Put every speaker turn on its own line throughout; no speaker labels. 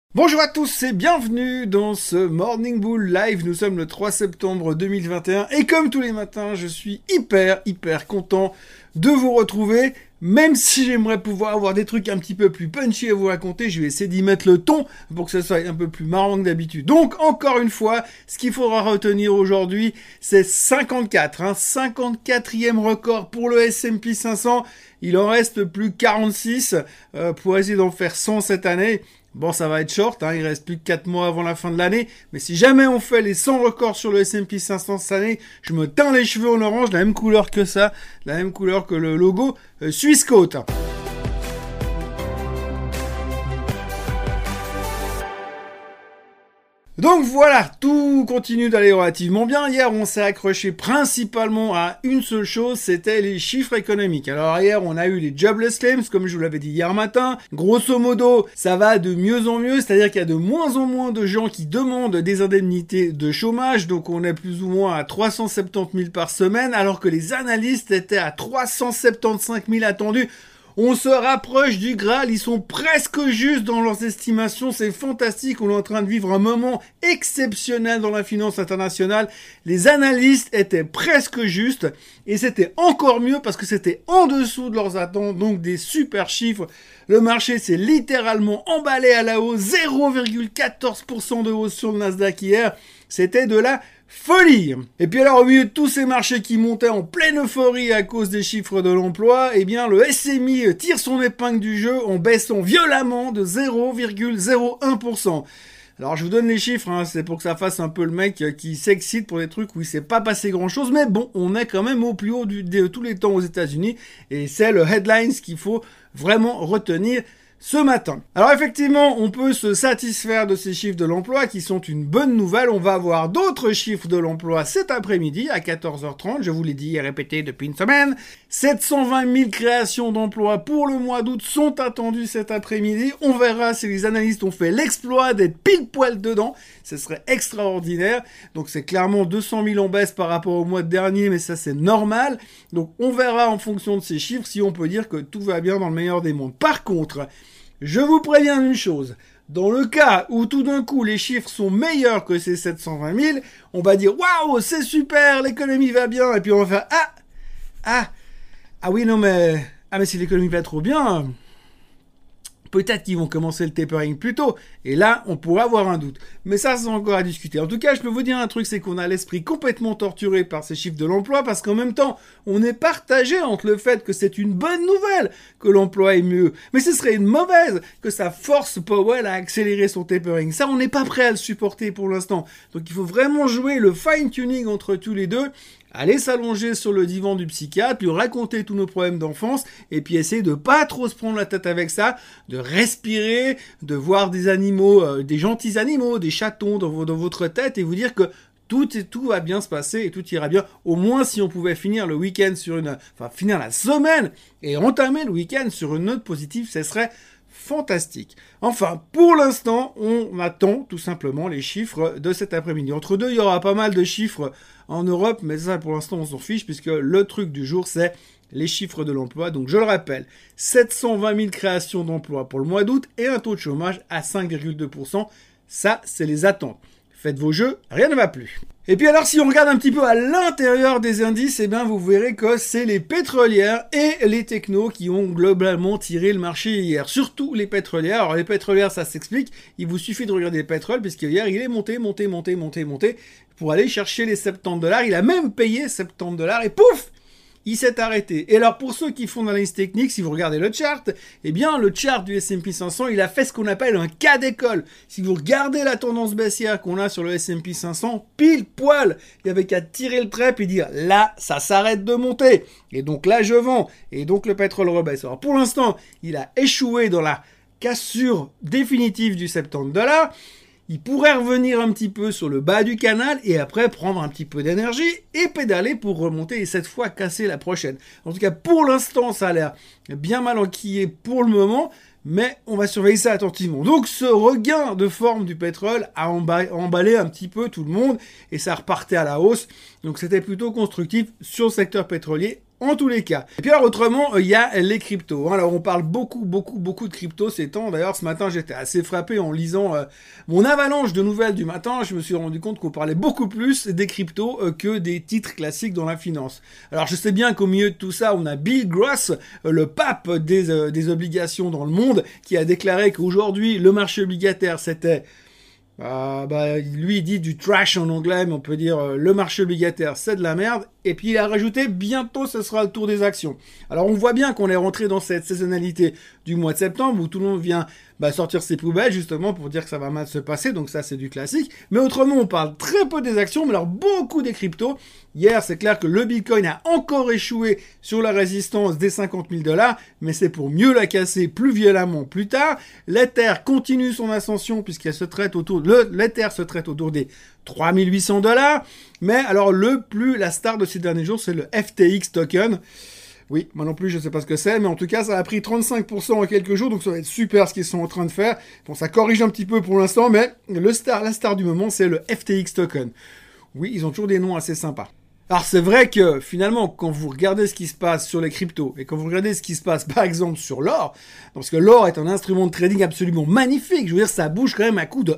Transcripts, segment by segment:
Bonjour à tous et bienvenue dans ce Morning Bull Live. Nous sommes le 3 septembre 2021 et comme tous les matins, je suis hyper content de vous retrouver. Même si j'aimerais pouvoir avoir des trucs un petit peu plus punchy à vous raconter, je vais essayer d'y mettre le ton pour que ça soit un peu plus marrant que d'habitude. Donc, encore une fois, ce qu'il faudra retenir aujourd'hui, c'est 54. 54e record pour le S&P 500. Il en reste plus 46 pour essayer d'en faire 100 cette année. Bon, ça va être short, il reste plus que 4 mois avant la fin de l'année, mais si jamais on fait les 100 records sur le S&P 500 cette année, je me teins les cheveux en orange, la même couleur que ça, la même couleur que le logo Swissquote. Donc voilà, tout continue d'aller relativement bien. Hier, on s'est accroché principalement à une seule chose, c'était les chiffres économiques. Alors hier, on a eu les jobless claims, comme je vous l'avais dit hier matin. Grosso modo, ça va de mieux en mieux, c'est-à-dire qu'il y a de moins en moins de gens qui demandent des indemnités de chômage. Donc on est plus ou moins à 370 000 par semaine, alors que les analystes étaient à 375 000 attendus. On se rapproche du Graal, ils sont presque justes dans leurs estimations, c'est fantastique, on est en train de vivre un moment exceptionnel dans la finance internationale. Les analystes étaient presque justes et c'était encore mieux parce que c'était en dessous de leurs attentes, donc des super chiffres. Le marché s'est littéralement emballé à la hausse, 0,14% de hausse sur le Nasdaq hier, c'était de la folie. Et puis alors, au milieu de tous ces marchés qui montaient en pleine euphorie à cause des chiffres de l'emploi, eh bien, le SMI tire son épingle du jeu en baissant violemment de 0,01%. Alors, je vous donne les chiffres, c'est pour que ça fasse un peu le mec qui s'excite pour des trucs où il s'est pas passé grand chose, mais bon, on est quand même au plus haut de tous les temps aux États-Unis, et c'est le headlines qu'il faut vraiment retenir ce matin. Alors effectivement, on peut se satisfaire de ces chiffres de l'emploi qui sont une bonne nouvelle. On va avoir d'autres chiffres de l'emploi cet après-midi à 14h30. Je vous l'ai dit et répété depuis une semaine. 720 000 créations d'emplois pour le mois d'août sont attendues cet après-midi. On verra si les analystes ont fait l'exploit d'être pile poil dedans. Ce serait extraordinaire. Donc c'est clairement 200 000 en baisse par rapport au mois dernier, mais ça c'est normal. Donc on verra en fonction de ces chiffres si on peut dire que tout va bien dans le meilleur des mondes. Par contre, je vous préviens d'une chose, dans le cas où tout d'un coup les chiffres sont meilleurs que ces 720 000, on va dire waouh, c'est super, l'économie va bien, et puis on va faire ah oui non mais si l'économie va trop bien, peut-être qu'ils vont commencer le tapering plus tôt, et là, on pourrait avoir un doute. Mais ça, c'est encore à discuter. En tout cas, je peux vous dire un truc, c'est qu'on a l'esprit complètement torturé par ces chiffres de l'emploi, parce qu'en même temps, on est partagé entre le fait que c'est une bonne nouvelle que l'emploi est mieux, mais ce serait une mauvaise que ça force Powell à accélérer son tapering. Ça, on n'est pas prêt à le supporter pour l'instant. Donc, il faut vraiment jouer le fine-tuning entre tous les deux, aller s'allonger sur le divan du psychiatre, lui raconter tous nos problèmes d'enfance, et puis essayer de pas trop se prendre la tête avec ça, de respirer, de voir des animaux, des gentils animaux, des chatons dans votre tête, et vous dire que tout va bien se passer et tout ira bien. Au moins, si on pouvait finir le week-end finir la semaine et entamer le week-end sur une note positive, ce serait fantastique. Enfin, pour l'instant, on attend tout simplement les chiffres de cet après-midi. Entre deux, il y aura pas mal de chiffres en Europe, mais ça, pour l'instant, on s'en fiche, puisque le truc du jour, c'est les chiffres de l'emploi. Donc, je le rappelle, 720 000 créations d'emplois pour le mois d'août et un taux de chômage à 5,2%. Ça, c'est les attentes. Faites vos jeux, rien ne va plus. Et puis alors, si on regarde un petit peu à l'intérieur des indices, eh bien, vous verrez que c'est les pétrolières et les technos qui ont globalement tiré le marché hier. Surtout les pétrolières. Alors, les pétrolières, ça s'explique. Il vous suffit de regarder le pétrole, puisque hier, il est monté, pour aller chercher les $70. Il a même payé $70 et pouf! Il s'est arrêté. Et alors, pour ceux qui font l'analyse technique, si vous regardez le chart, eh bien, le chart du S&P 500, il a fait ce qu'on appelle un cas d'école. Si vous regardez la tendance baissière qu'on a sur le S&P 500, pile poil, il n'y avait qu'à tirer le trait et dire, là, ça s'arrête de monter. Et donc là, je vends. Et donc, le pétrole rebaisse. Alors, pour l'instant, il a échoué dans la cassure définitive du $70. Il pourrait revenir un petit peu sur le bas du canal et après prendre un petit peu d'énergie et pédaler pour remonter et cette fois casser la prochaine. En tout cas, pour l'instant, ça a l'air bien mal enquillé pour le moment, mais on va surveiller ça attentivement. Donc, ce regain de forme du pétrole a emballé un petit peu tout le monde et ça repartait à la hausse. Donc, c'était plutôt constructif sur le secteur pétrolier en tous les cas. Et puis alors autrement, il y a les cryptos. Alors on parle beaucoup de cryptos ces temps. D'ailleurs ce matin j'étais assez frappé en lisant mon avalanche de nouvelles du matin. Je me suis rendu compte qu'on parlait beaucoup plus des cryptos que des titres classiques dans la finance. Alors je sais bien qu'au milieu de tout ça, on a Bill Gross, le pape des obligations dans le monde, qui a déclaré qu'aujourd'hui le marché obligataire c'était... lui il dit du trash en anglais, mais on peut dire le marché obligataire c'est de la merde. Et puis il a rajouté bientôt ce sera le tour des actions. Alors on voit bien qu'on est rentré dans cette saisonnalité du mois de septembre où tout le monde vient sortir ses poubelles justement pour dire que ça va mal se passer, donc ça c'est du classique. Mais autrement on parle très peu des actions, mais alors beaucoup des cryptos. Hier c'est clair que le Bitcoin a encore échoué sur la résistance des 50 000 $, mais c'est pour mieux la casser plus violemment plus tard. L'Ether continue son ascension puisqu'elle se traite l'Ether se traite autour des 3 800 $. Mais alors la star de ces derniers jours, c'est le FTX token. Oui, moi non plus, je sais pas ce que c'est, mais en tout cas, ça a pris 35% en quelques jours, donc ça va être super ce qu'ils sont en train de faire. Bon, ça corrige un petit peu pour l'instant, mais la star du moment, c'est le FTX token. Oui, ils ont toujours des noms assez sympas. Alors c'est vrai que finalement, quand vous regardez ce qui se passe sur les cryptos et quand vous regardez ce qui se passe par exemple sur l'or, parce que l'or est un instrument de trading absolument magnifique, je veux dire ça bouge quand même à coup de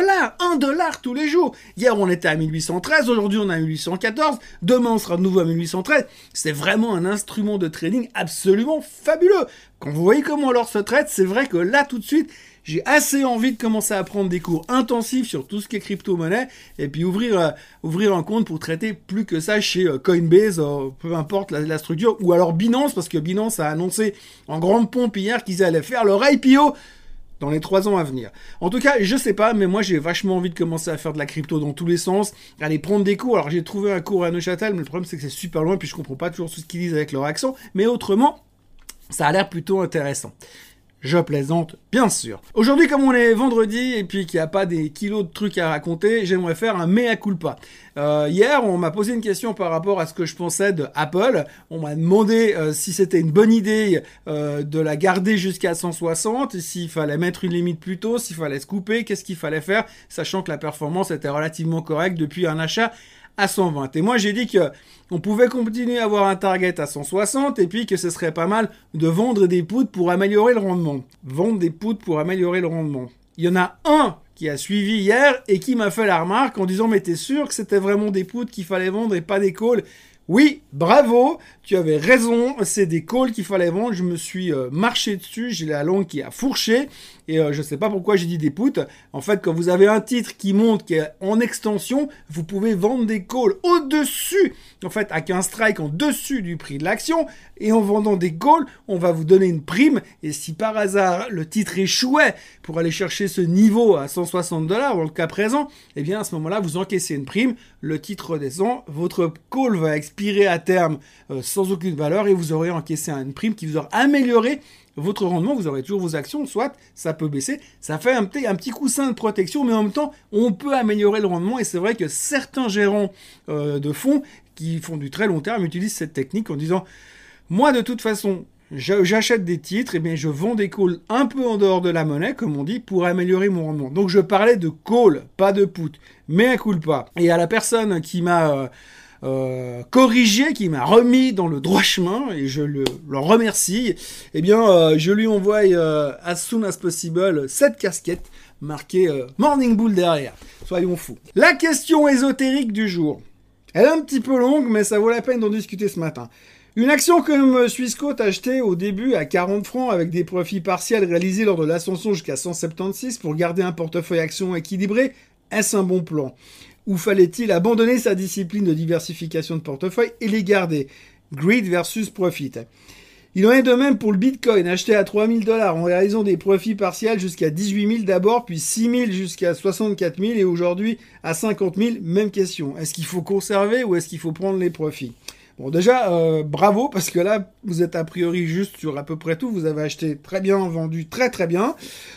$1 tous les jours. Hier on était à 1813, aujourd'hui on est à 1814, demain on sera de nouveau à 1813. C'est vraiment un instrument de trading absolument fabuleux. Quand vous voyez comment l'or se traite, c'est vrai que là tout de suite, j'ai assez envie de commencer à prendre des cours intensifs sur tout ce qui est crypto-monnaie et puis ouvrir un compte pour traiter plus que ça chez Coinbase, peu importe la structure, ou alors Binance, parce que Binance a annoncé en grande pompe hier qu'ils allaient faire leur IPO dans les 3 ans à venir. En tout cas, je sais pas, mais moi j'ai vachement envie de commencer à faire de la crypto dans tous les sens, aller prendre des cours. Alors j'ai trouvé un cours à Neuchâtel, mais le problème c'est que c'est super loin, puis je comprends pas toujours ce qu'ils disent avec leur accent, mais autrement, ça a l'air plutôt intéressant. Je plaisante, bien sûr. Aujourd'hui, comme on est vendredi et puis qu'il n'y a pas des kilos de trucs à raconter, j'aimerais faire un mea culpa. Hier, on m'a posé une question par rapport à ce que je pensais de Apple. On m'a demandé si c'était une bonne idée de la garder jusqu'à 160, s'il fallait mettre une limite plus tôt, s'il fallait se couper, qu'est-ce qu'il fallait faire, sachant que la performance était relativement correcte depuis un achat à 120. Et moi, j'ai dit que on pouvait continuer à avoir un target à 160 et puis que ce serait pas mal de vendre des puts pour améliorer le rendement. Vendre des puts pour améliorer le rendement. Il y en a un qui a suivi hier et qui m'a fait la remarque en disant « Mais t'es sûr que c'était vraiment des puts qu'il fallait vendre et pas des calls ?» Oui, bravo, tu avais raison, c'est des calls qu'il fallait vendre, je me suis marché dessus, j'ai la langue qui a fourché, et je sais pas pourquoi j'ai dit des puts. En fait, quand vous avez un titre qui monte, qui est en extension, vous pouvez vendre des calls au-dessus, en fait, avec un strike en dessus du prix de l'action, et en vendant des calls, on va vous donner une prime, et si par hasard le titre échouait pour aller chercher ce niveau à 160 $, dans le cas présent, eh bien à ce moment-là, vous encaissez une prime, le titre redescend, votre call va expirer à terme sans aucune valeur, et vous aurez encaissé une prime qui vous aura amélioré votre rendement, vous aurez toujours vos actions, soit ça peut baisser, ça fait un petit coussin de protection, mais en même temps, on peut améliorer le rendement, et c'est vrai que certains gérants de fonds qui font du très long terme utilisent cette technique en disant, moi de toute façon, j'achète des titres, et bien je vends des calls un peu en dehors de la monnaie, comme on dit, pour améliorer mon rendement. Donc je parlais de call, pas de put, mais un culpa. Et à la personne qui m'a corrigé, qui m'a remis dans le droit chemin, et je le remercie, eh bien je lui envoie as soon as possible cette casquette marquée Morning Bull derrière. Soyons fous. La question ésotérique du jour. Elle est un petit peu longue, mais ça vaut la peine d'en discuter ce matin. Une action que Swissquote a achetée au début à 40 francs avec des profits partiels réalisés lors de l'ascension jusqu'à 176 pour garder un portefeuille action équilibré, est-ce un bon plan ? Ou fallait-il abandonner sa discipline de diversification de portefeuille et les garder ? Greed versus profit. Il en est de même pour le Bitcoin, acheté à 3 000 $ en réalisant des profits partiels jusqu'à 18 000 d'abord, puis 6 000 jusqu'à 64 000 et aujourd'hui à 50 000, même question. Est-ce qu'il faut conserver ou est-ce qu'il faut prendre les profits ? Bon, déjà, bravo, parce que là, vous êtes a priori juste sur à peu près tout. Vous avez acheté très bien, vendu très très bien.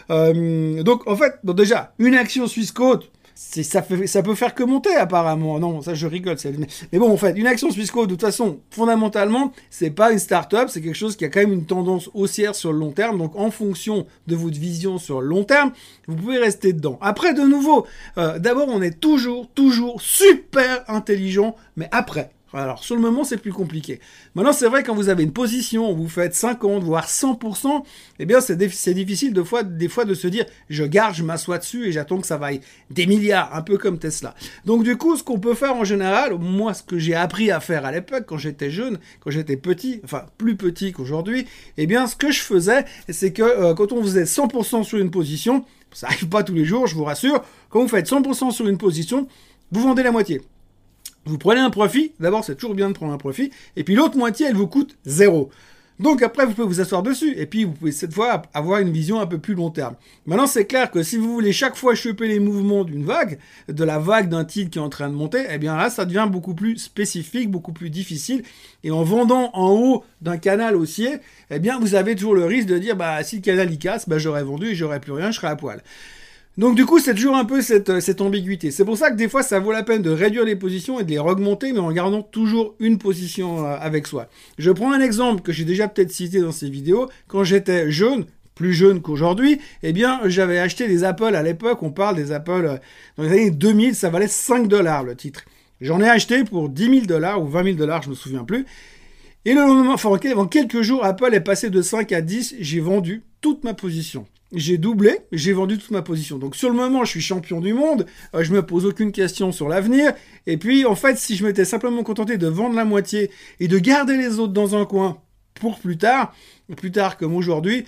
Donc, en fait, bon, déjà, une action Swissquote, ça peut faire que monter apparemment. Non, ça je rigole. Mais bon, en fait, une action Swissquote, de toute façon, fondamentalement, c'est pas une start-up, c'est quelque chose qui a quand même une tendance haussière sur le long terme. Donc, en fonction de votre vision sur le long terme, vous pouvez rester dedans. Après, de nouveau, d'abord, on est toujours super intelligent, mais après, Alors, sur le moment, c'est plus compliqué. Maintenant, c'est vrai, quand vous avez une position où vous faites 50, voire 100%, eh bien, c'est difficile des fois de se dire, je garde, je m'assois dessus et j'attends que ça vaille des milliards, un peu comme Tesla. Donc, du coup, ce qu'on peut faire en général, moi, ce que j'ai appris à faire à l'époque, quand j'étais jeune, quand j'étais petit, enfin, plus petit qu'aujourd'hui, eh bien, ce que je faisais, c'est que quand on faisait 100% sur une position, ça arrive pas tous les jours, je vous rassure, quand vous faites 100% sur une position, vous vendez la moitié. Vous prenez un profit, d'abord c'est toujours bien de prendre un profit, et puis l'autre moitié elle vous coûte 0. Donc après vous pouvez vous asseoir dessus, et puis vous pouvez cette fois avoir une vision un peu plus long terme. Maintenant c'est clair que si vous voulez chaque fois choper les mouvements d'une vague, de la vague d'un titre qui est en train de monter, eh bien là ça devient beaucoup plus spécifique, beaucoup plus difficile, et en vendant en haut d'un canal haussier, eh bien vous avez toujours le risque de dire bah si le canal y casse, bah j'aurais vendu et j'aurais plus rien, je serais à poil. Donc du coup, c'est toujours un peu cette ambiguïté. C'est pour ça que des fois, ça vaut la peine de réduire les positions et de les augmenter, mais en gardant toujours une position avec soi. Je prends un exemple que j'ai déjà peut-être cité dans ces vidéos. Quand j'étais jeune, plus jeune qu'aujourd'hui, eh bien, j'avais acheté des Apple à l'époque. On parle des Apple dans les années 2000, ça valait 5 $ le titre. J'en ai acheté pour 10 000 $ ou 20 000 $, je me souviens plus. Et le lendemain, enfin, en quelques jours, Apple est passé de 5 à 10. J'ai vendu toute ma position. J'ai doublé, j'ai vendu toute ma position. Donc sur le moment, je suis champion du monde, je me pose aucune question sur l'avenir. Et puis en fait, si je m'étais simplement contenté de vendre la moitié et de garder les autres dans un coin pour plus tard comme aujourd'hui,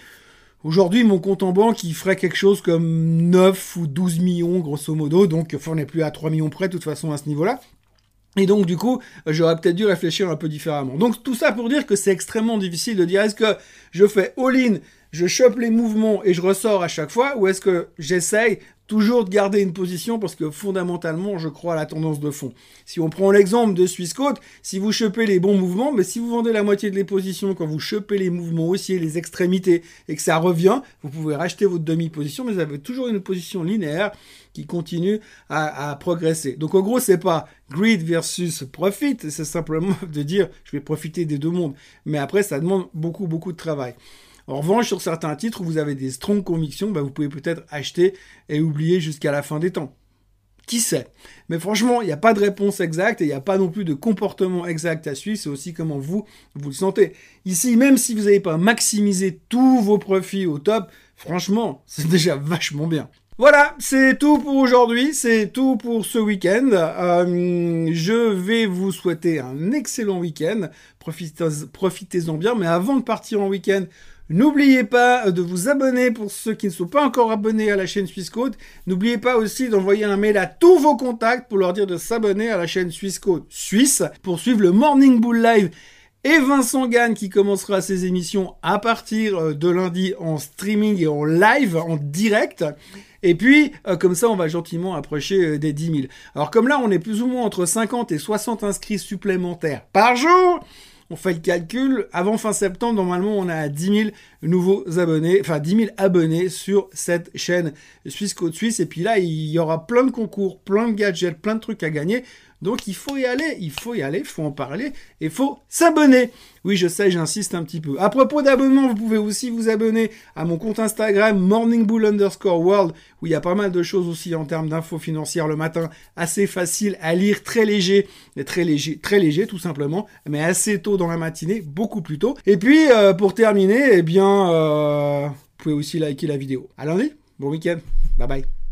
mon compte en banque, il ferait quelque chose comme 9 ou 12 millions grosso modo. Donc enfin, on n'est plus à 3 millions près de toute façon à ce niveau-là. Et donc, du coup, j'aurais peut-être dû réfléchir un peu différemment. Donc, tout ça pour dire que c'est extrêmement difficile de dire est-ce que je fais all-in, je chope les mouvements et je ressors à chaque fois, ou est-ce que j'essaye toujours de garder une position parce que fondamentalement, je crois à la tendance de fond. Si on prend l'exemple de Swissquote, si vous chopez les bons mouvements, mais si vous vendez la moitié de les positions, quand vous chopez les mouvements haussiers, les extrémités, et que ça revient, vous pouvez racheter votre demi-position, mais vous avez toujours une position linéaire qui continue à progresser. Donc en gros, c'est pas greed versus profit, c'est simplement de dire je vais profiter des deux mondes. Mais après, ça demande beaucoup de travail. En revanche, sur certains titres où vous avez des strong convictions, bah, vous pouvez peut-être acheter et oublier jusqu'à la fin des temps. Qui sait? Mais franchement, il n'y a pas de réponse exacte et il n'y a pas non plus de comportement exact à suivre. C'est aussi comment vous le sentez. Ici, même si vous n'avez pas maximisé tous vos profits au top, franchement, c'est déjà vachement bien. Voilà, c'est tout pour aujourd'hui, c'est tout pour ce week-end. Je vais vous souhaiter un excellent week-end. Profitez-en bien, mais avant de partir en week-end, n'oubliez pas de vous abonner pour ceux qui ne sont pas encore abonnés à la chaîne Swissquote. N'oubliez pas aussi d'envoyer un mail à tous vos contacts pour leur dire de s'abonner à la chaîne Swissquote Suisse pour suivre le Morning Bull Live et Vincent Gagne qui commencera ses émissions à partir de lundi en streaming et en live, en direct. Et puis, comme ça, on va gentiment approcher des 10 000. Alors comme là, on est plus ou moins entre 50 et 60 inscrits supplémentaires par jour. On fait le calcul, avant fin septembre, normalement, on a 10 000 nouveaux abonnés, enfin 10 000 abonnés sur cette chaîne Swissquote Suisse. Et puis là, il y aura plein de concours, plein de gadgets, plein de trucs à gagner. Donc il faut y aller, il faut en parler, et il faut s'abonner. Oui, je sais, j'insiste un petit peu. À propos d'abonnement, vous pouvez aussi vous abonner à mon compte Instagram, morningbull_world, où il y a pas mal de choses aussi en termes d'infos financières le matin, assez facile à lire, très léger tout simplement, mais assez tôt dans la matinée, beaucoup plus tôt. Et puis, pour terminer, eh bien, vous pouvez aussi liker la vidéo. À lundi, bon week-end, bye bye.